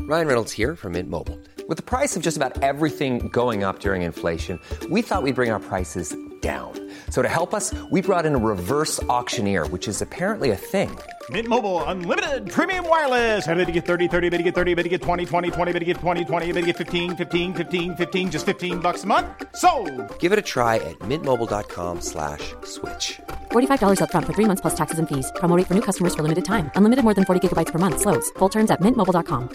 Ryan Reynolds here from Mint Mobile. With the price of just about everything going up during inflation, we thought we'd bring our prices down. So to help us, we brought in a reverse auctioneer, which is apparently a thing. Mint Mobile Unlimited Premium Wireless. How to get 30, 30, bit to get 30, bit to get 20, 20, 20, bit to get 20, 20, bit to get 15, 15, 15, 15, just $15 a month? Sold! Give it a try at mintmobile.com/switch. $45 up front for 3 months plus taxes and fees. Promo rate for new customers for limited time. Unlimited more than 40 gigabytes per month. Slows full terms at mintmobile.com.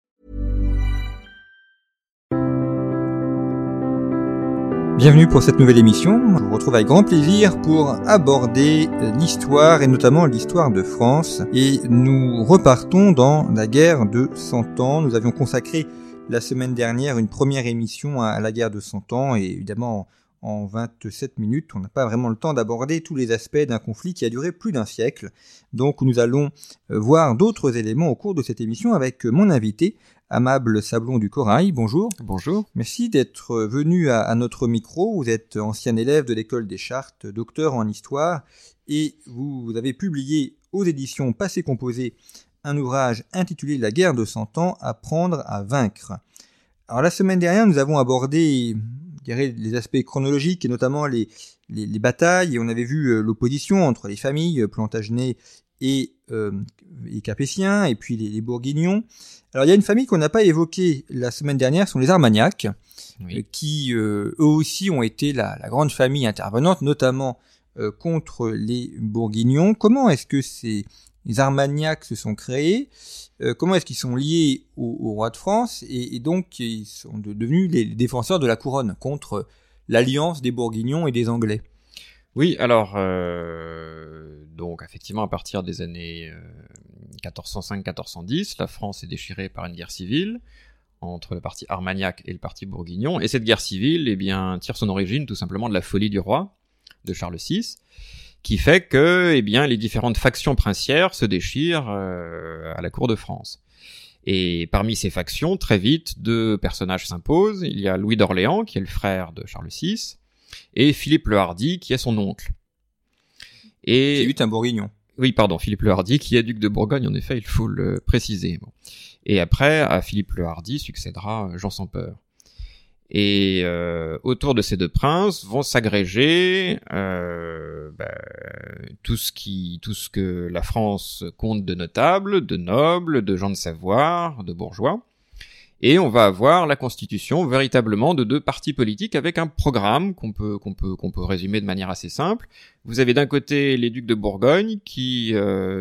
Bienvenue pour cette nouvelle émission. Je vous retrouve avec grand plaisir pour aborder l'histoire et notamment l'histoire de France. Et nous repartons dans la guerre de 100 ans. Nous avions consacré la semaine dernière une première émission à la guerre de 100 ans et évidemment en 27 minutes, on n'a pas vraiment le temps d'aborder tous les aspects d'un conflit qui a duré plus d'un siècle. Donc nous allons voir d'autres éléments au cours de cette émission avec mon invité, Amable Sablon du Corail. Bonjour. Bonjour. Merci d'être venu à notre micro. Vous êtes ancien élève de l'école des Chartes, docteur en histoire, et vous avez publié aux éditions Passé Composé un ouvrage intitulé La guerre de 100 ans, apprendre à vaincre. Alors la semaine dernière, nous avons abordé, je dirais, les aspects chronologiques et notamment les batailles, et on avait vu l'opposition entre les familles Plantagenets et Capétiens, et puis les Bourguignons. Alors il y a une famille qu'on n'a pas évoquée la semaine dernière, ce sont les Armagnacs, oui, qui eux aussi ont été la grande famille intervenante, notamment contre les Bourguignons. Comment est-ce que les Armagnacs se sont créés? Comment est-ce qu'ils sont liés au roi de France et donc ils sont devenus les défenseurs de la couronne contre l'alliance des Bourguignons et des Anglais? Oui, alors donc effectivement à partir des années 1405-1410, la France est déchirée par une guerre civile entre le parti Armagnac et le parti Bourguignon, et cette guerre civile, eh bien, tire son origine tout simplement de la folie du roi, de Charles VI, qui fait que, eh bien, les différentes factions princières se déchirent à la cour de France. Et parmi ces factions, très vite, deux personnages s'imposent. Il y a Louis d'Orléans, qui est le frère de Charles VI, et Philippe le Hardi, qui est son oncle. Et qui est un Bourguignon. Oui, pardon, Philippe le Hardi, qui est duc de Bourgogne, en effet, il faut le préciser. Bon. Et après, à Philippe le Hardi succédera Jean sans Peur. Et autour de ces deux princes vont s'agréger tout ce que la France compte de notables, de nobles, de gens de savoir, de bourgeois. Et on va avoir la constitution véritablement de deux partis politiques avec un programme qu'on peut résumer de manière assez simple. Vous avez d'un côté les ducs de Bourgogne qui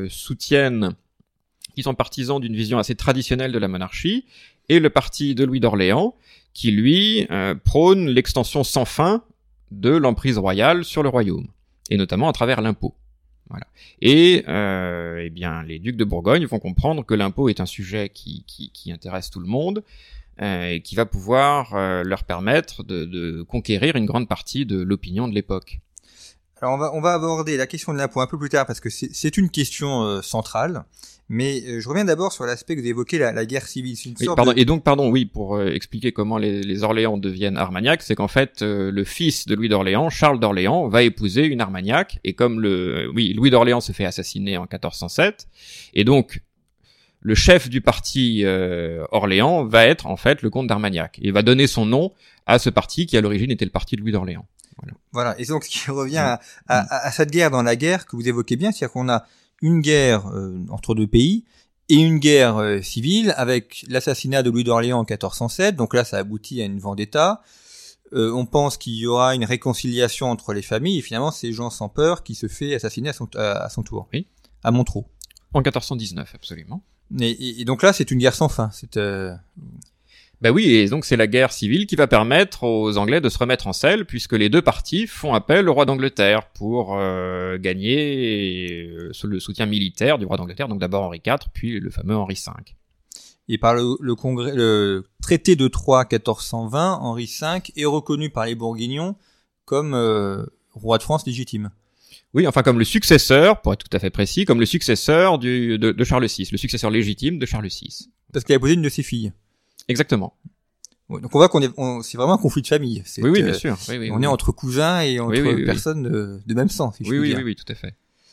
sont partisans d'une vision assez traditionnelle de la monarchie, et le parti de Louis d'Orléans qui lui prône l'extension sans fin de l'emprise royale sur le royaume, et notamment à travers l'impôt. Voilà. Et eh bien, les ducs de Bourgogne vont comprendre que l'impôt est un sujet qui intéresse tout le monde, et qui va pouvoir leur permettre de conquérir une grande partie de l'opinion de l'époque. Alors on va aborder la question de l'impôt un peu plus tard parce que c'est une question centrale. Mais je reviens d'abord sur l'aspect que vous évoquez, la guerre civile. Oui, pour expliquer comment les Orléans deviennent Armagnacs, c'est qu'en fait, le fils de Louis d'Orléans, Charles d'Orléans, va épouser une Armagnac, et comme Louis d'Orléans se fait assassiner en 1407, et donc le chef du parti Orléans va être en fait le comte d'Armagnac, et va donner son nom à ce parti qui à l'origine était le parti de Louis d'Orléans. Voilà. Et donc ce qui revient à cette guerre dans la guerre que vous évoquez bien, c'est-à-dire qu'on a une guerre entre deux pays et une guerre civile avec l'assassinat de Louis d'Orléans en 1407. Donc là, ça aboutit à une vendetta. On pense qu'il y aura une réconciliation entre les familles et finalement, c'est Jean sans Peur qui se fait assassiner à son tour. Oui. À Montereau. En 1419, absolument. Et donc là, c'est une guerre sans fin. Ben oui, et donc c'est la guerre civile qui va permettre aux Anglais de se remettre en selle, puisque les deux parties font appel au roi d'Angleterre pour gagner le soutien militaire du roi d'Angleterre, donc d'abord Henri IV, puis le fameux Henri V. Et par le traité de Troyes 1420, Henri V est reconnu par les Bourguignons comme roi de France légitime. Oui, enfin comme le successeur, pour être tout à fait précis, comme le successeur de Charles VI, le successeur légitime de Charles VI. Parce qu'il a épousé une de ses filles. Exactement. Ouais, donc on voit c'est vraiment un conflit de famille. Oui, bien sûr. Oui, on est entre cousins et entre personnes de même sang, si je puis dire. Oui, tout à fait.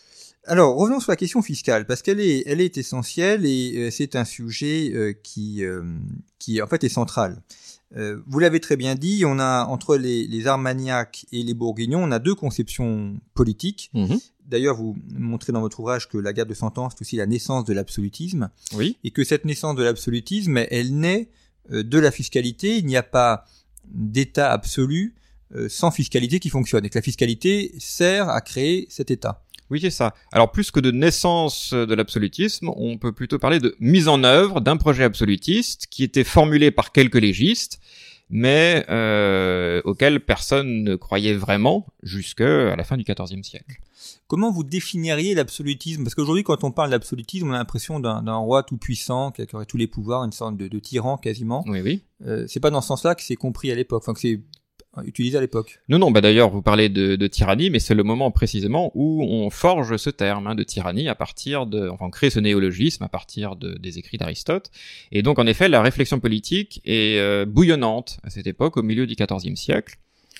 Alors, revenons sur la question fiscale, parce qu'elle est essentielle et c'est un sujet qui en fait est central. Vous l'avez très bien dit, on a entre les Armagnacs et les Bourguignons, on a deux conceptions politiques. D'ailleurs, vous montrez dans votre ouvrage que la guerre de 100 ans, c'est aussi la naissance de l'absolutisme. Oui. Et que cette naissance de l'absolutisme, elle naît de la fiscalité. Il n'y a pas d'État absolu sans fiscalité qui fonctionne. Et que la fiscalité sert à créer cet État. Oui, c'est ça. Alors, plus que de naissance de l'absolutisme, on peut plutôt parler de mise en œuvre d'un projet absolutiste qui était formulé par quelques légistes, mais auquel personne ne croyait vraiment jusqu'à la fin du XIVe siècle. Comment vous définiriez l'absolutisme ? Parce qu'aujourd'hui, quand on parle d'absolutisme, on a l'impression d'un roi tout-puissant qui aurait tous les pouvoirs, une sorte de tyran quasiment. Oui. C'est pas dans ce sens-là que c'est compris à l'époque, enfin que c'est utilisé à l'époque. Non, d'ailleurs, vous parlez de tyrannie, mais c'est le moment précisément où on forge ce terme de tyrannie à partir on crée ce néologisme à partir des écrits d'Aristote. Et donc, en effet, la réflexion politique est bouillonnante à cette époque, au milieu du XIVe siècle.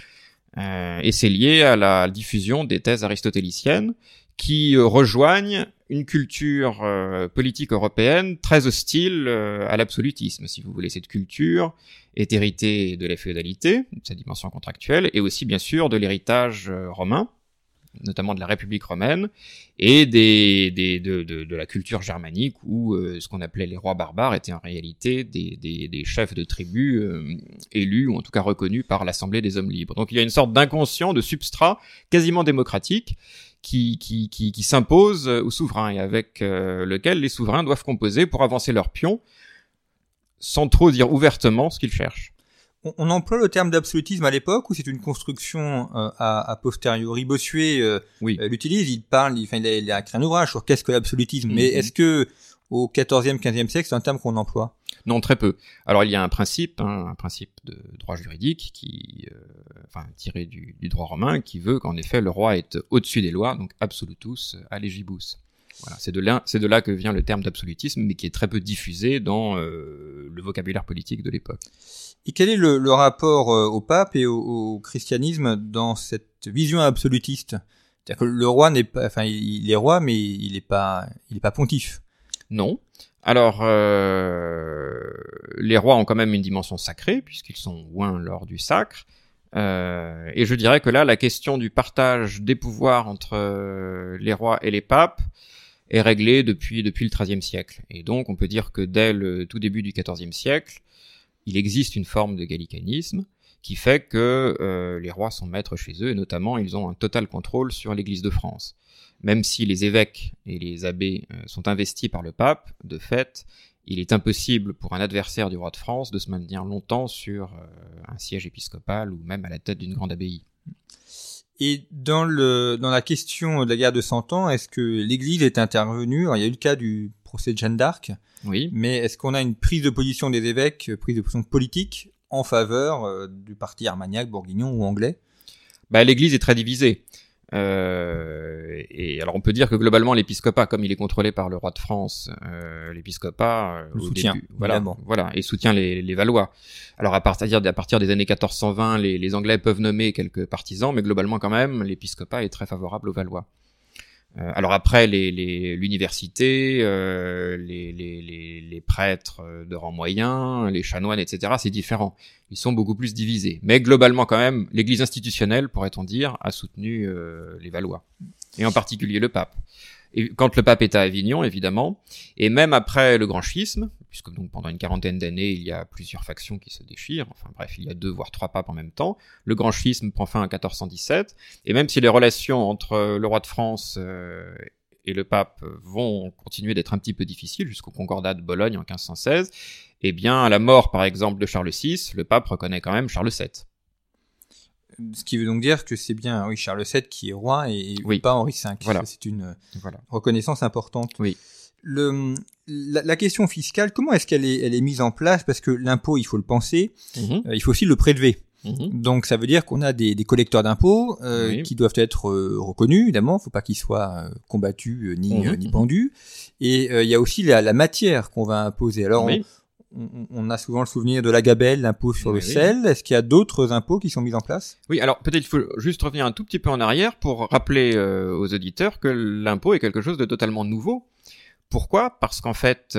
Et c'est lié à la diffusion des thèses aristotéliciennes qui rejoignent une culture politique européenne très hostile à l'absolutisme, si vous voulez. Cette culture est héritée de la féodalité, de sa dimension contractuelle, et aussi bien sûr de l'héritage romain, notamment de la République romaine, et de la culture germanique, où ce qu'on appelait les rois barbares étaient en réalité des chefs de tribus élus, ou en tout cas reconnus par l'Assemblée des hommes libres. Donc il y a une sorte d'inconscient, de substrat quasiment démocratique, qui s'impose aux souverains, et avec lequel les souverains doivent composer pour avancer leurs pions, sans trop dire ouvertement ce qu'ils cherchent. On emploie le terme d'absolutisme à l'époque, ou c'est une construction a posteriori? Bossuet l'utilise, il a écrit un ouvrage sur qu'est-ce que l'absolutisme, mais est-ce que au XIVe, XVe siècle, c'est un terme qu'on emploie? Non, très peu. Alors il y a un principe de droit juridique tiré du droit romain, qui veut qu'en effet le roi est au-dessus des lois, donc absolutus allegibus. Voilà, c'est de là que vient le terme d'absolutisme, mais qui est très peu diffusé dans le vocabulaire politique de l'époque. Et quel est le rapport au pape et au christianisme dans cette vision absolutiste? C'est-à-dire que le roi il est roi, mais il est pas pontife. Non. Alors, les rois ont quand même une dimension sacrée, puisqu'ils sont oints lors du sacre. Et je dirais que là, la question du partage des pouvoirs entre les rois et les papes est réglée depuis le XIIIe siècle. Et donc, on peut dire que dès le tout début du XIVe siècle, il existe une forme de gallicanisme qui fait que les rois sont maîtres chez eux, et notamment, ils ont un total contrôle sur l'Église de France. Même si les évêques et les abbés sont investis par le pape, de fait, il est impossible pour un adversaire du roi de France de se maintenir longtemps sur un siège épiscopal ou même à la tête d'une grande abbaye. Et dans la question de la guerre de 100 ans, est-ce que l'Église est intervenue? Alors, il y a eu le cas du procès de Jeanne d'Arc. Oui. Mais est-ce qu'on a une prise de position des évêques, prise de position politique en faveur du parti armagnac, bourguignon ou anglais? L'Église est très divisée. Et alors on peut dire que globalement l'épiscopat, comme il est contrôlé par le roi de France, l'épiscopat le soutient, et soutient les Valois. Alors à partir des années 1420, les Anglais peuvent nommer quelques partisans, mais globalement quand même l'épiscopat est très favorable aux Valois. Alors après l'université, les prêtres de rang moyen, les chanoines, etc., c'est différent. Ils sont beaucoup plus divisés. Mais globalement quand même, l'Église institutionnelle, pourrait-on dire, a soutenu les Valois. Et en particulier le pape. Et quand le pape est à Avignon, évidemment, et même après le grand schisme, puisque donc pendant une quarantaine d'années, il y a plusieurs factions qui se déchirent, enfin bref, il y a 2 voire 3 papes en même temps, le grand schisme prend fin en 1417, et même si les relations entre le roi de France et le pape vont continuer d'être un petit peu difficiles jusqu'au concordat de Bologne en 1516, eh bien, à la mort, par exemple, de Charles VI, le pape reconnaît quand même Charles VII. Ce qui veut donc dire que c'est bien Charles VII qui est roi et pas Henri V. Voilà. Ça, c'est une reconnaissance importante. Oui. La question fiscale, comment est-ce qu'elle est mise en place? Parce que l'impôt, il faut le penser, il faut aussi le prélever. Donc ça veut dire qu'on a des collecteurs d'impôts qui doivent être reconnus, évidemment, faut pas qu'ils soient combattus ni pendus. Et il y a aussi la matière qu'on va imposer. Alors on a souvent le souvenir de la gabelle, l'impôt sur le sel. Est-ce qu'il y a d'autres impôts qui sont mis en place? Oui, alors peut-être il faut juste revenir un tout petit peu en arrière pour rappeler aux auditeurs que l'impôt est quelque chose de totalement nouveau. Pourquoi ? Parce qu'en fait,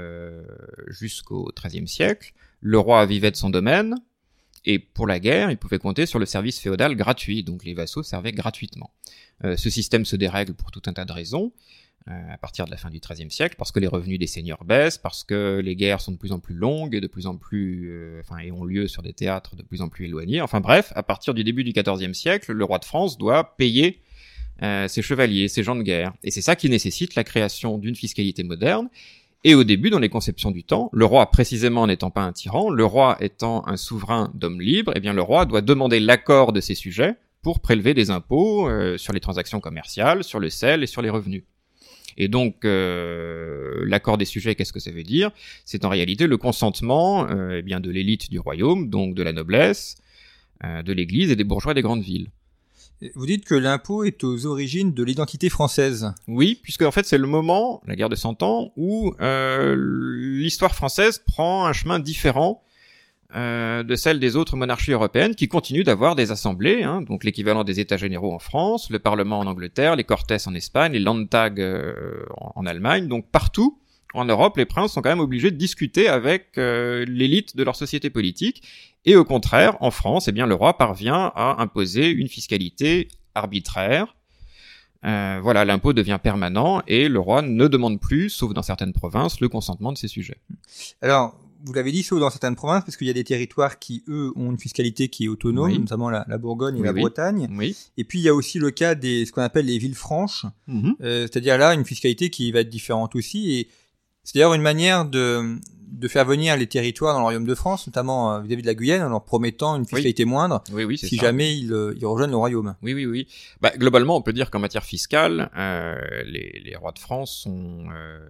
jusqu'au XIIIe siècle, le roi vivait de son domaine, et pour la guerre, il pouvait compter sur le service féodal gratuit, donc les vassaux servaient gratuitement. Ce système se dérègle pour tout un tas de raisons, à partir de la fin du XIIIe siècle, parce que les revenus des seigneurs baissent, parce que les guerres sont de plus en plus longues et de plus en plus, et ont lieu sur des théâtres de plus en plus éloignés. Enfin bref, à partir du début du XIVe siècle, le roi de France doit payer ses chevaliers, ses gens de guerre. Et c'est ça qui nécessite la création d'une fiscalité moderne. Et au début, dans les conceptions du temps, le roi, précisément n'étant pas un tyran, le roi étant un souverain d'hommes libres, eh bien le roi doit demander l'accord de ses sujets pour prélever des impôts sur les transactions commerciales, sur le sel et sur les revenus. Et donc, l'accord des sujets, qu'est-ce que ça veut dire ? C'est en réalité le consentement eh bien de l'élite du royaume, donc de la noblesse, de l'église et des bourgeois des grandes villes. Vous dites que l'impôt est aux origines de l'identité française. Oui, puisque en fait c'est le moment, la guerre de 100 ans, où l'histoire française prend un chemin différent de celle des autres monarchies européennes qui continuent d'avoir des assemblées, donc l'équivalent des États généraux en France, le Parlement en Angleterre, les Cortes en Espagne, les Landtag en Allemagne. Donc partout en Europe, les princes sont quand même obligés de discuter avec l'élite de leur société politique. Et au contraire, en France, eh bien, le roi parvient à imposer une fiscalité arbitraire. Voilà, l'impôt devient permanent et le roi ne demande plus, sauf dans certaines provinces, le consentement de ses sujets. Alors, vous l'avez dit, sauf dans certaines provinces, parce qu'il y a des territoires qui, eux, ont une fiscalité qui est autonome, oui. notamment la Bourgogne et la Bretagne. Oui. Et puis, il y a aussi le cas des ce qu'on appelle les villes franches, c'est-à-dire là, une fiscalité qui va être différente aussi. Et c'est d'ailleurs une manière de faire venir les territoires dans le royaume de France, notamment vis-à-vis de la Guyane, en leur promettant une fiscalité moindre, c'est si ça. Jamais ils rejoignent le royaume. Oui. Bah, globalement, on peut dire qu'en matière fiscale, les rois de France ont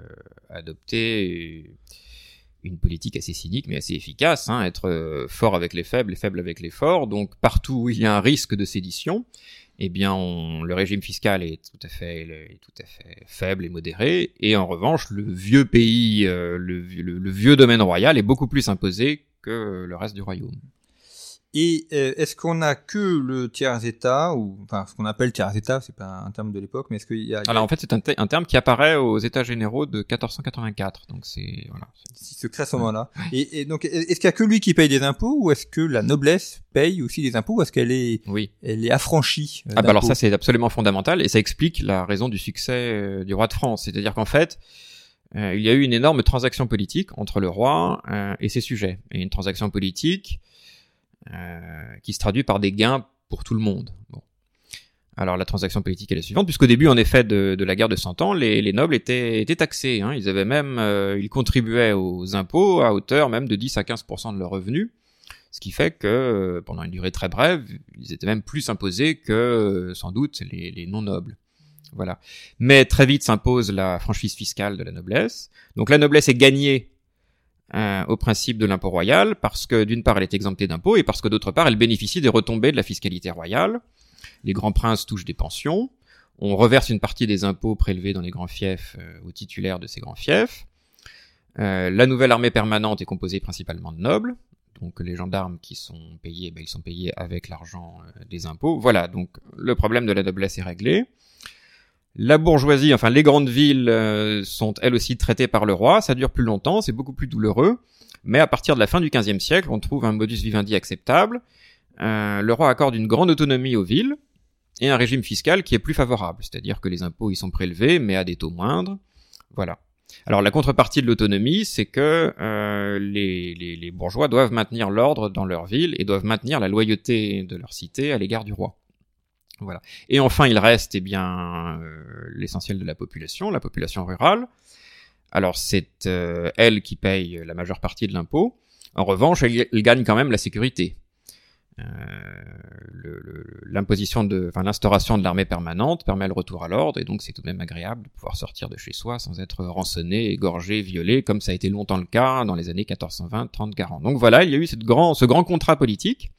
adopté une politique assez cynique mais assez efficace, être fort avec les faibles et faible avec les forts. Donc partout où il y a un risque de sédition, eh bien le régime fiscal est tout à fait faible et modéré, et en revanche le vieux pays, le vieux domaine royal est beaucoup plus imposé que le reste du royaume. Et est-ce qu'on a que le tiers-état, ou enfin ce qu'on appelle tiers-état, c'est pas un terme de l'époque, mais est-ce qu'il y a... Alors en fait c'est un terme qui apparaît aux États généraux de 1484, donc c'est voilà. Il se crée à ce moment-là. Et donc est-ce qu'il y a que lui qui paye des impôts, ou est-ce que la noblesse paye aussi des impôts, ou est-ce qu'elle est elle est affranchie d'impôts? Alors ça c'est absolument fondamental, et ça explique la raison du succès du roi de France, c'est-à-dire qu'en fait il y a eu une énorme transaction politique entre le roi et ses sujets, et une transaction politique qui se traduit par des gains pour tout le monde. Bon. Alors la transaction politique est la suivante, puisqu'au début en effet de la guerre de 100 ans, les nobles étaient taxés. Ils avaient même, ils contribuaient aux impôts à hauteur même de 10 à 15% de leurs revenus, ce qui fait que pendant une durée très brève, ils étaient même plus imposés que sans doute les non nobles. Voilà. Mais très vite s'impose la franchise fiscale de la noblesse. Donc la noblesse est gagnée au principe de l'impôt royal, parce que d'une part elle est exemptée d'impôts, et parce que d'autre part elle bénéficie des retombées de la fiscalité royale. Les grands princes touchent des pensions, on reverse une partie des impôts prélevés dans les grands fiefs aux titulaires de ces grands fiefs. La nouvelle armée permanente est composée principalement de nobles, donc les gendarmes qui sont payés, ils sont payés avec l'argent des impôts. Voilà, donc le problème de la noblesse est réglé. La bourgeoisie, enfin les grandes villes sont elles aussi traitées par le roi, ça dure plus longtemps, c'est beaucoup plus douloureux, mais à partir de la fin du XVe siècle, on trouve un modus vivendi acceptable. Le roi accorde une grande autonomie aux villes et un régime fiscal qui est plus favorable, c'est-à-dire que les impôts y sont prélevés, mais à des taux moindres. Voilà. Alors la contrepartie de l'autonomie, c'est que les bourgeois doivent maintenir l'ordre dans leur ville et doivent maintenir la loyauté de leur cité à l'égard du roi. Voilà. Et enfin, il reste l'essentiel de la population rurale. Alors c'est elle qui paye la majeure partie de l'impôt. En revanche, elle gagne quand même la sécurité. L'instauration de l'armée permanente permet le retour à l'ordre, et donc c'est tout de même agréable de pouvoir sortir de chez soi sans être rançonné, égorgé, violé, comme ça a été longtemps le cas dans les années 1420, 30, 40. Donc voilà, il y a eu ce grand contrat politique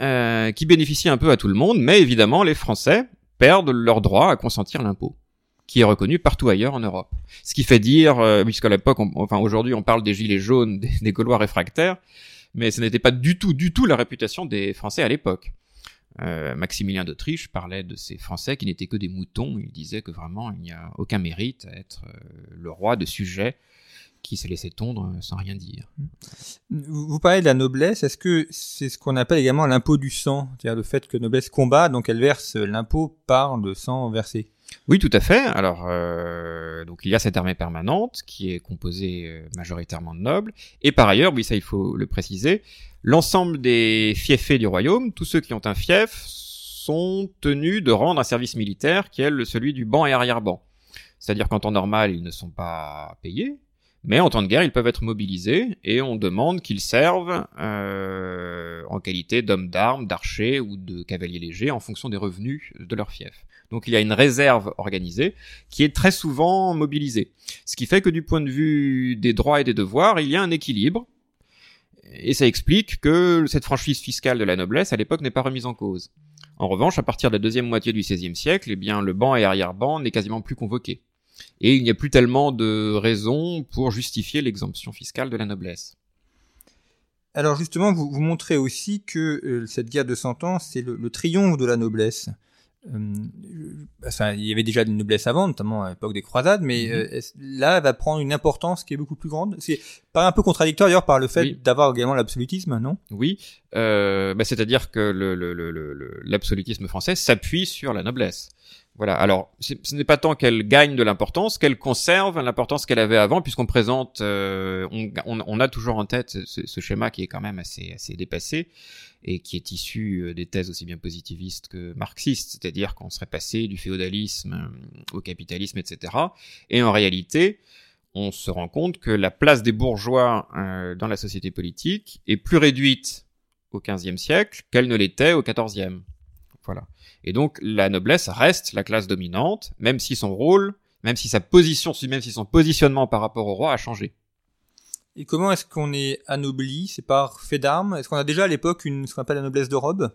qui bénéficie un peu à tout le monde, mais évidemment les Français perdent leur droit à consentir l'impôt, qui est reconnu partout ailleurs en Europe. Ce qui fait dire, puisqu'à l'époque, aujourd'hui on parle des gilets jaunes, des Gaulois réfractaires, mais ce n'était pas du tout la réputation des Français à l'époque. Maximilien d'Autriche parlait de ces Français qui n'étaient que des moutons. Il disait que vraiment il n'y a aucun mérite à être le roi de sujets qui se laissait tondre sans rien dire. Vous parlez de la noblesse, est-ce que c'est ce qu'on appelle également l'impôt du sang, c'est-à-dire le fait que la noblesse combat, donc elle verse l'impôt par le sang versé? Oui, tout à fait. Alors, donc il y a cette armée permanente qui est composée majoritairement de nobles, et par ailleurs, oui, ça il faut le préciser, l'ensemble des fiefés du royaume, tous ceux qui ont un fief, sont tenus de rendre un service militaire qui est celui du ban et arrière-ban. C'est-à-dire qu'en temps normal, ils ne sont pas payés, mais en temps de guerre, ils peuvent être mobilisés et on demande qu'ils servent en qualité d'hommes d'armes, d'archers ou de cavaliers légers en fonction des revenus de leur fief. Donc il y a une réserve organisée qui est très souvent mobilisée. Ce qui fait que du point de vue des droits et des devoirs, il y a un équilibre. Et ça explique que cette franchise fiscale de la noblesse, à l'époque, n'est pas remise en cause. En revanche, à partir de la deuxième moitié du XVIe siècle, eh bien, le ban et arrière-ban n'est quasiment plus convoqué. Et il n'y a plus tellement de raisons pour justifier l'exemption fiscale de la noblesse. Alors justement, vous montrez aussi que cette guerre de 100 ans, c'est le triomphe de la noblesse. Il y avait déjà une noblesse avant, notamment à l'époque des croisades, mais là, elle va prendre une importance qui est beaucoup plus grande. C'est pas un peu contradictoire d'ailleurs par le fait d'avoir également l'absolutisme, non? Oui, c'est-à-dire que l'absolutisme français s'appuie sur la noblesse. Voilà. Alors, ce n'est pas tant qu'elle gagne de l'importance, qu'elle conserve l'importance qu'elle avait avant, puisqu'on présente, on a toujours en tête ce schéma qui est quand même assez dépassé et qui est issu des thèses aussi bien positivistes que marxistes, c'est-à-dire qu'on serait passé du féodalisme au capitalisme, etc. Et en réalité, on se rend compte que la place des bourgeois dans la société politique est plus réduite au XVe siècle qu'elle ne l'était au XIVe. Voilà. Et donc, la noblesse reste la classe dominante, même si son rôle, même si son positionnement par rapport au roi a changé. Et comment est-ce qu'on est anobli? C'est par fait d'armes? Est-ce qu'on a déjà à l'époque ce qu'on appelle la noblesse de robe?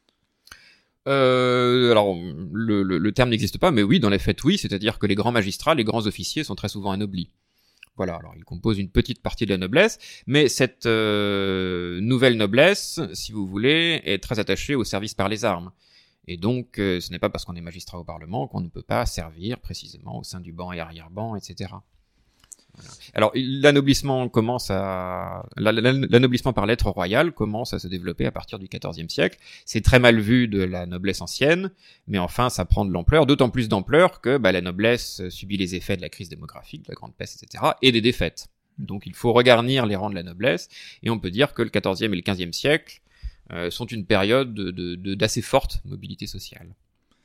Alors, le terme n'existe pas, mais oui, dans les faits, oui, c'est-à-dire que les grands magistrats, les grands officiers sont très souvent anoblis. Voilà, alors ils composent une petite partie de la noblesse, mais cette nouvelle noblesse, si vous voulez, est très attachée au service par les armes. Et donc, ce n'est pas parce qu'on est magistrat au Parlement qu'on ne peut pas servir précisément au sein du ban et arrière-ban, etc. Voilà. Alors, l'anoblissement par lettre royale commence à se développer à partir du XIVe siècle. C'est très mal vu de la noblesse ancienne, mais enfin, ça prend de l'ampleur, d'autant plus d'ampleur que la noblesse subit les effets de la crise démographique, de la grande peste, etc., et des défaites. Donc, il faut regarnir les rangs de la noblesse, et on peut dire que le XIVe et le XVe siècle sont une période d'assez forte mobilité sociale.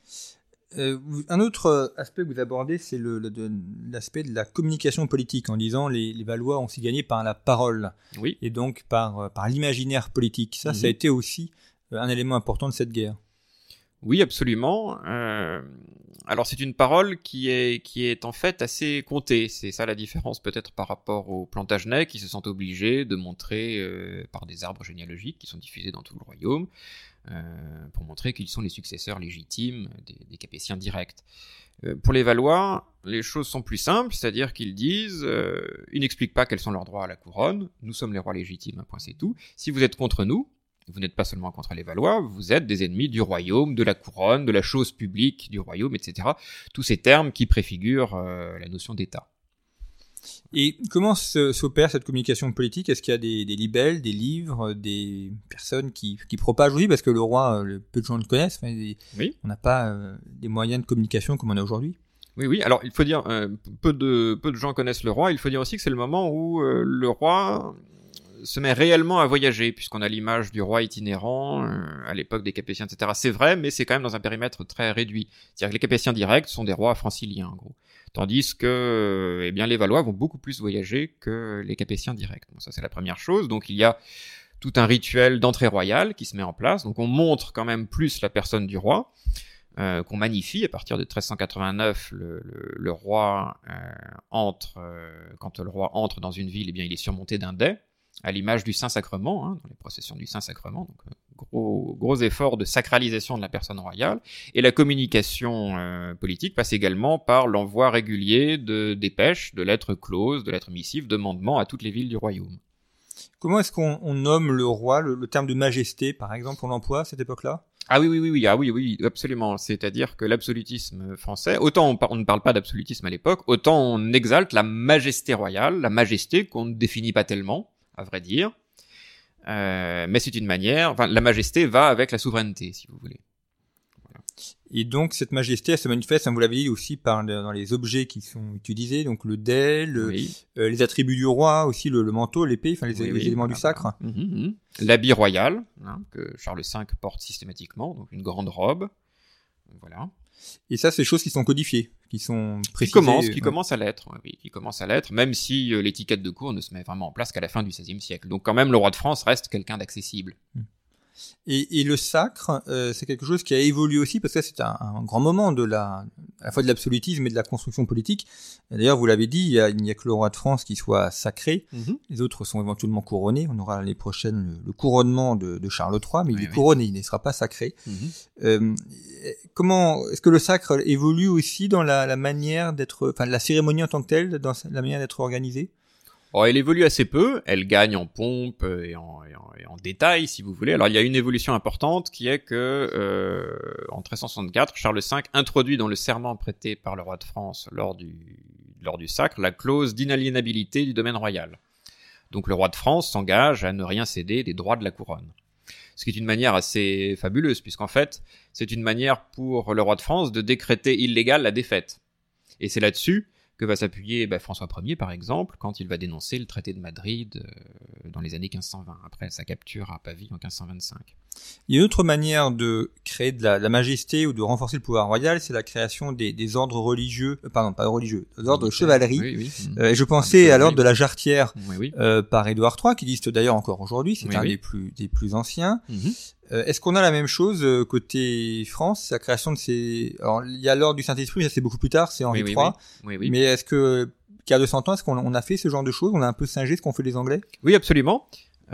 Un autre aspect que vous abordez, c'est l'aspect de la communication politique, en disant les Valois ont aussi gagné par la parole, oui. Et donc par l'imaginaire politique. Ça a été aussi un élément important de cette guerre. Oui, absolument. Alors c'est une parole qui est en fait assez comptée. C'est ça la différence peut-être par rapport aux Plantagenets qui se sont obligés de montrer par des arbres généalogiques qui sont diffusés dans tout le royaume pour montrer qu'ils sont les successeurs légitimes des Capétiens directs. Pour les Valois, les choses sont plus simples, c'est-à-dire qu'ils disent ils n'expliquent pas quels sont leurs droits à la couronne, nous sommes les rois légitimes, un point c'est tout. Si vous êtes contre nous, vous n'êtes pas seulement contre les Valois, vous êtes des ennemis du royaume, de la couronne, de la chose publique du royaume, etc. Tous ces termes qui préfigurent la notion d'État. Et comment s'opère cette communication politique? Est-ce qu'il y a des libelles, des livres, des personnes qui propagent? Oui, parce que le roi, peu de gens le connaissent, mais oui. On n'a pas des moyens de communication comme on a aujourd'hui. Oui, alors il faut dire, peu de gens connaissent le roi, il faut dire aussi que c'est le moment où le roi se met réellement à voyager, puisqu'on a l'image du roi itinérant à l'époque des Capétiens, etc. C'est vrai, mais c'est quand même dans un périmètre très réduit. C'est-à-dire que les Capétiens directs sont des rois franciliens, en gros. Tandis que les Valois vont beaucoup plus voyager que les Capétiens directs. Bon, ça, c'est la première chose. Donc, il y a tout un rituel d'entrée royale qui se met en place. Donc, on montre quand même plus la personne du roi, qu'on magnifie. À partir de 1389, le roi entre... quand le roi entre dans une ville, il est surmonté d'un dais, à l'image du Saint-Sacrement, dans les processions du Saint-Sacrement, donc gros effort de sacralisation de la personne royale. Et la communication politique passe également par l'envoi régulier de dépêches, de lettres closes, de lettres missives, de mandements à toutes les villes du royaume. Comment est-ce qu'on nomme le roi, le terme de majesté, par exemple, on l'emploie à cette époque-là? Ah oui, absolument. C'est-à-dire que l'absolutisme français, autant on ne parle pas d'absolutisme à l'époque, autant on exalte la majesté royale, la majesté qu'on ne définit pas tellement, à vrai dire. Mais c'est une manière, enfin, la majesté va avec la souveraineté, si vous voulez. Voilà. Et donc, cette majesté, elle se manifeste, vous l'avez dit aussi, dans les objets qui sont utilisés, donc le dais, les attributs du roi, aussi le manteau, l'épée, enfin les éléments du sacre. L'habit royal, que Charles V porte systématiquement, donc une grande robe. Voilà. Et ça, c'est des choses qui sont codifiées, qui sont précisées. Qui commencent à l'être, qui commencent à l'être, même si l'étiquette de cour ne se met vraiment en place qu'à la fin du XVIe siècle. Donc quand même, le roi de France reste quelqu'un d'accessible. Et le sacre, c'est quelque chose qui a évolué aussi, parce que c'est un grand moment à la fois de l'absolutisme et de la construction politique. Et d'ailleurs, vous l'avez dit, il n'y a que le roi de France qui soit sacré. Les autres sont éventuellement couronnés. On aura l'année prochaine le couronnement de Charles III, mais il est couronné, il ne sera pas sacré. Comment est-ce que le sacre évolue aussi dans la manière d'être, enfin, la cérémonie en tant que telle, dans la manière d'être organisée? Oh, elle évolue assez peu, elle gagne en pompe et en détail, si vous voulez. Alors, il y a une évolution importante qui est que, en 1364, Charles V introduit dans le serment prêté par le roi de France lors du sacre la clause d'inaliénabilité du domaine royal. Donc, le roi de France s'engage à ne rien céder des droits de la couronne. Ce qui est une manière assez fabuleuse, puisqu'en fait, c'est une manière pour le roi de France de décréter illégale la défaite. Et c'est là-dessus que va s'appuyer François Ier, par exemple, quand il va dénoncer le traité de Madrid dans les années 1520, après sa capture à Pavie en 1525. Il y a une autre manière de créer de la majesté ou de renforcer le pouvoir royal, c'est la création des ordres religieux, des ordres de chevalerie. Et je pensais à l'ordre de la Jarretière par Édouard III, qui existe d'ailleurs encore aujourd'hui, c'est un des plus anciens. Est-ce qu'on a la même chose côté France, la création de ces... Alors, il y a l'ordre du Saint-Esprit, ça c'est beaucoup plus tard, c'est Henri III. Mais est-ce que, qu'il y a 200 ans, est-ce qu'on a fait ce genre de choses? On a un peu singé ce qu'ont fait les Anglais? Oui, absolument.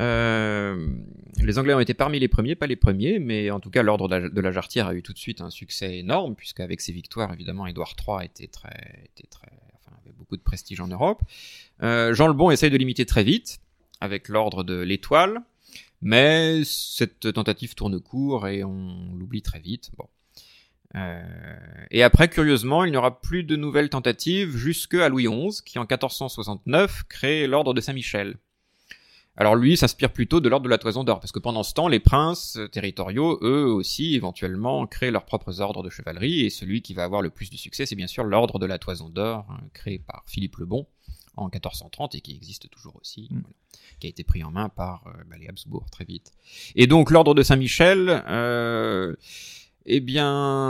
Les Anglais ont été parmi les premiers, pas les premiers, mais en tout cas, l'ordre de la Jarretière a eu tout de suite un succès énorme, puisqu'avec ses victoires, évidemment, Édouard III avait beaucoup de prestige en Europe. Jean le Bon essaye de l'imiter très vite, avec l'ordre de l'Étoile, mais cette tentative tourne court et on l'oublie très vite. Bon. Et après, curieusement, il n'y aura plus de nouvelles tentatives jusqu'à Louis XI, qui en 1469 crée l'ordre de Saint-Michel. Alors lui s'inspire plutôt de l'ordre de la Toison d'Or, parce que pendant ce temps, les princes territoriaux, eux aussi, éventuellement, créent leurs propres ordres de chevalerie, et celui qui va avoir le plus de succès, c'est bien sûr l'ordre de la Toison d'Or, créé par Philippe le Bon en 1430, et qui existe toujours aussi, qui a été pris en main par les Habsbourg très vite. Et donc l'ordre de Saint-Michel, eh bien,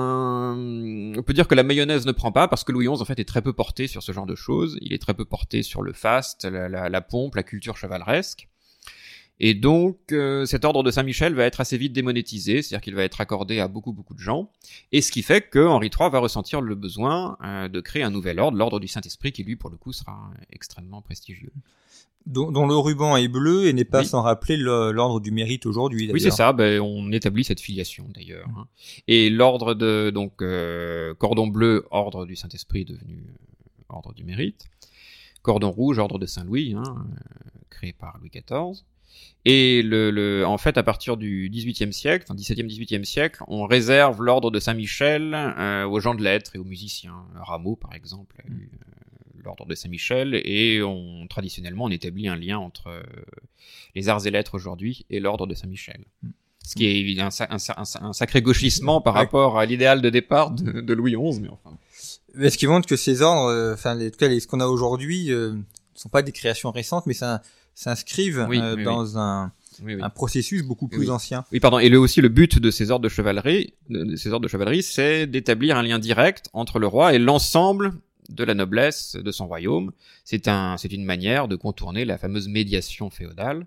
on peut dire que la mayonnaise ne prend pas, parce que Louis XI, en fait, est très peu porté sur ce genre de choses. Il est très peu porté sur le faste, la pompe, la culture chevaleresque. Et donc, cet ordre de Saint-Michel va être assez vite démonétisé, c'est-à-dire qu'il va être accordé à beaucoup de gens, et ce qui fait que Henri III va ressentir le besoin de créer un nouvel ordre, l'ordre du Saint-Esprit, qui lui, pour le coup, sera extrêmement prestigieux. Dont le ruban est bleu et n'est pas sans rappeler l'ordre du mérite aujourd'hui, d'ailleurs. Oui, c'est ça, on établit cette filiation, d'ailleurs. Et l'ordre de, cordon bleu, ordre du Saint-Esprit, devenu ordre du mérite. Cordon rouge, ordre de Saint-Louis, créé par Louis XIV. Et en fait, à partir du XVIIIe siècle, enfin 17e, XVIIIe siècle, on réserve l'ordre de Saint-Michel aux gens de lettres et aux musiciens. Rameau, par exemple, a eu l'ordre de Saint-Michel, et traditionnellement, on établit un lien entre les arts et lettres aujourd'hui et l'ordre de Saint-Michel. Ce qui est un sacré gauchissement par rapport à l'idéal de départ de Louis XI, mais enfin... Mais ce qui montre que ces ordres, ce qu'on a aujourd'hui, ne sont pas des créations récentes, mais s'inscrivent dans un processus beaucoup plus ancien. Oui, pardon. Et le but de ces ordres de chevalerie, c'est d'établir un lien direct entre le roi et l'ensemble de la noblesse de son royaume. C'est une manière de contourner la fameuse médiation féodale.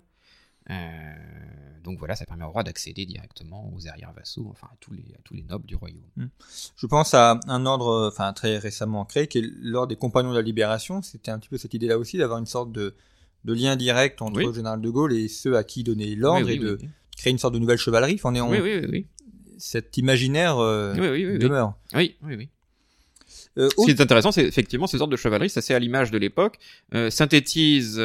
Donc voilà, ça permet au roi d'accéder directement aux arrière-vassaux, enfin à tous les nobles du royaume. Je pense à un ordre, très récemment créé, qui est l'ordre des Compagnons de la Libération. C'était un petit peu cette idée-là aussi, d'avoir une sorte de lien direct entre le général de Gaulle et ceux à qui donner l'ordre, créer une sorte de nouvelle chevalerie. Enfin, Oui. Cet imaginaire demeure. Oui. Ce qui est intéressant, c'est effectivement ces ordres de chevalerie, ça c'est à l'image de l'époque, synthétise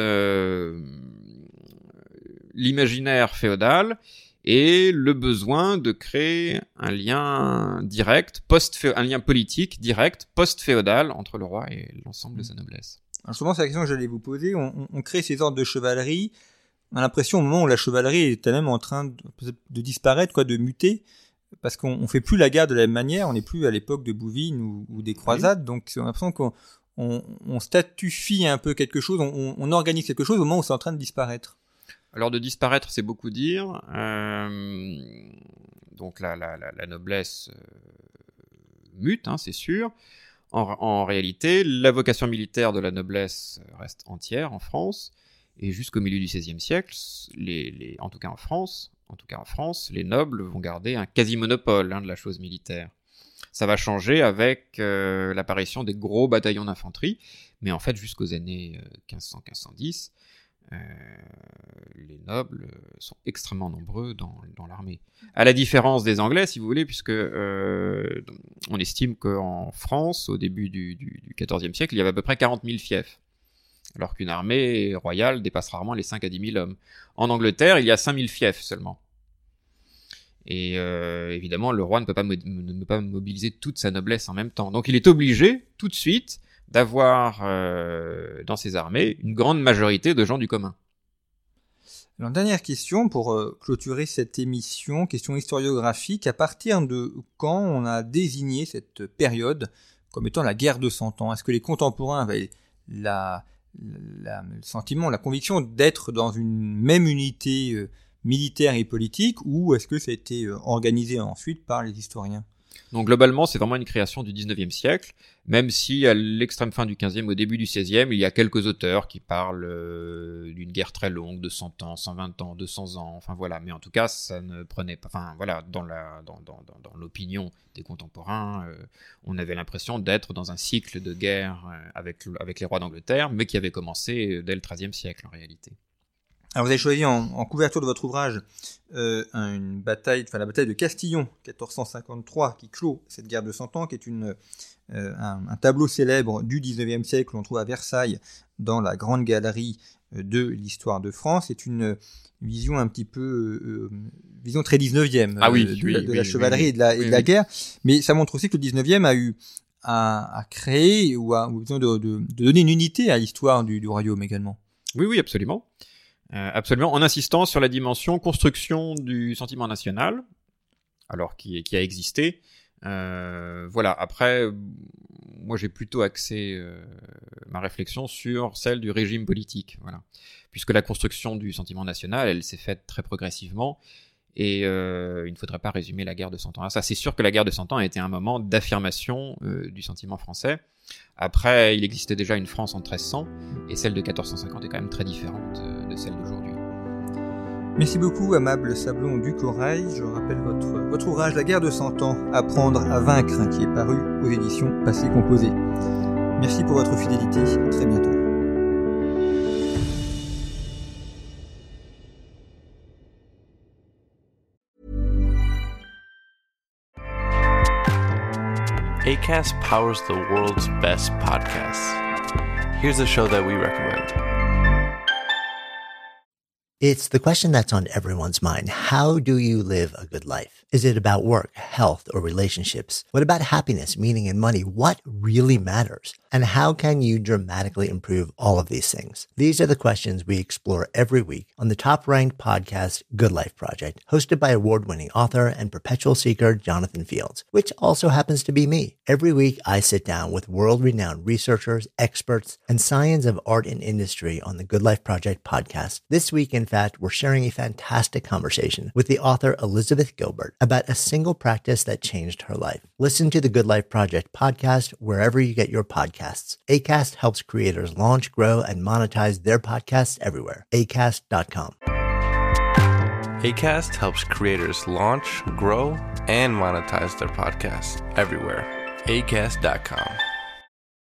l'imaginaire féodal et le besoin de créer un lien direct, un lien politique direct, post-féodal entre le roi et l'ensemble de sa noblesse. Alors justement, c'est la question que j'allais vous poser. On crée ces ordres de chevalerie. On a l'impression au moment où la chevalerie est même en train de disparaître, de muter, parce qu'on fait plus la guerre de la même manière. On n'est plus à l'époque de Bouvines ou des croisades. Oui. Donc on a l'impression qu'on statufie un peu quelque chose, on organise quelque chose au moment où c'est en train de disparaître. Alors de disparaître, c'est beaucoup dire. Donc la noblesse mute, c'est sûr. En réalité, la vocation militaire de la noblesse reste entière en France, et jusqu'au milieu du XVIe siècle, en tout cas en France, les nobles vont garder un quasi-monopole de la chose militaire. Ça va changer avec l'apparition des gros bataillons d'infanterie, mais en fait jusqu'aux années 1500-1510, les nobles sont extrêmement nombreux dans l'armée. À la différence des Anglais, si vous voulez, puisque on estime qu'en France, au début du XIVe siècle, il y avait à peu près 40 000 fiefs, alors qu'une armée royale dépasse rarement les 5 à 10 000 hommes. En Angleterre, il y a 5 000 fiefs seulement. Et évidemment, le roi ne peut pas mobiliser toute sa noblesse en même temps. Donc il est obligé, tout de suite, d'avoir dans ses armées une grande majorité de gens du commun. Alors, dernière question pour clôturer cette émission, question historiographique. À partir de quand on a désigné cette période comme étant la guerre de 100 ans ? Est-ce que les contemporains avaient le sentiment, la conviction d'être dans une même unité militaire et politique, ou est-ce que ça a été organisé ensuite par les historiens ? Donc globalement, c'est vraiment une création du 19e siècle, même si à l'extrême fin du 15e, au début du 16e, il y a quelques auteurs qui parlent d'une guerre très longue, de 100 ans, 120 ans, 200 ans, enfin voilà. Mais en tout cas, ça ne prenait pas... Enfin voilà, dans l'opinion des contemporains, on avait l'impression d'être dans un cycle de guerre avec les rois d'Angleterre, mais qui avait commencé dès le 13e siècle en réalité. Alors vous avez choisi en couverture de votre ouvrage la bataille de Castillon, 1453, qui clôt cette guerre de 100 ans, qui est un tableau célèbre du 19e siècle qu'on trouve à Versailles dans la grande galerie de l'histoire de France. C'est une vision un petit peu vision très 19e de la chevalerie et de la guerre, mais ça montre aussi que le 19e a eu à créer ou besoin de donner une unité à l'histoire du royaume également. Oui, absolument. Absolument, en insistant sur la dimension construction du sentiment national, alors qui a existé. Voilà. Après, moi j'ai plutôt axé ma réflexion sur celle du régime politique, voilà. Puisque la construction du sentiment national, elle s'est faite très progressivement, et il ne faudrait pas résumer la guerre de 100 ans à ça. C'est sûr que la guerre de 100 ans a été un moment d'affirmation du sentiment français. Après, il existait déjà une France en 1300, et celle de 1450 est quand même très différente de celle d'aujourd'hui. Merci beaucoup, Amable Sablon du Corail. Je rappelle votre ouvrage La guerre de 100 ans, Apprendre à vaincre, qui est paru aux éditions Passé Composé. Merci pour votre fidélité. À très bientôt. Acast powers the world's best podcasts. Here's a show that we recommend. It's the question that's on everyone's mind. How do you live a good life? Is it about work, health, or relationships? What about happiness, meaning, and money? What really matters? And how can you dramatically improve all of these things? These are the questions we explore every week on the top-ranked podcast, Good Life Project, hosted by award-winning author and perpetual seeker Jonathan Fields, which also happens to be me. Every week, I sit down with world-renowned researchers, experts, and science of art and industry on the Good Life Project podcast. This week, in fact, we're sharing a fantastic conversation with the author Elizabeth Gilbert about a single practice that changed her life. Listen to the Good Life Project podcast wherever you get your podcasts. Acast helps creators launch, grow, and monetize their podcasts everywhere. Acast.com. Acast helps creators launch, grow, and monetize their podcasts everywhere. Acast.com.